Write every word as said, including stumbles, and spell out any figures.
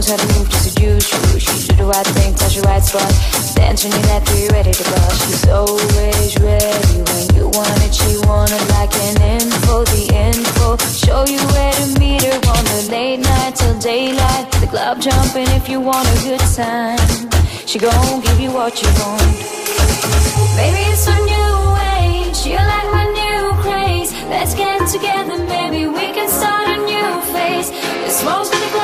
how to move to seduce you. She do the right thing, touch the right spot. Dance when you're after you're ready to bust. She's always ready when you want it. She want it like an info, the info. Show you where to meet her on the late night till daylight. The club jumping if you want a good time. She gon' give you what you want. Baby, it's a new age. You like my new craze. Let's get together, maybe we can start a new phase. The smoke's gonna